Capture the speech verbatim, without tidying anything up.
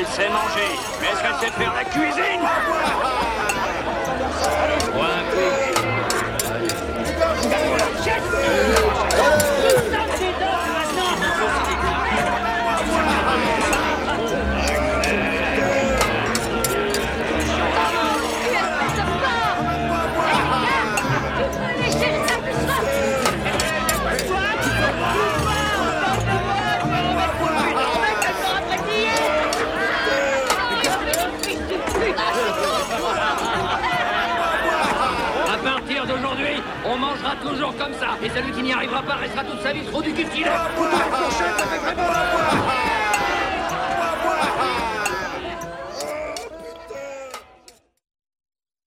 sait manger, mais est-ce qu'elle sait faire la cuisine? Point quick. D'aujourd'hui, on mangera toujours comme ça. Et celui qui n'y arrivera pas restera toute sa vie trop du cul de gilet. La prochaine, ça fait vraiment la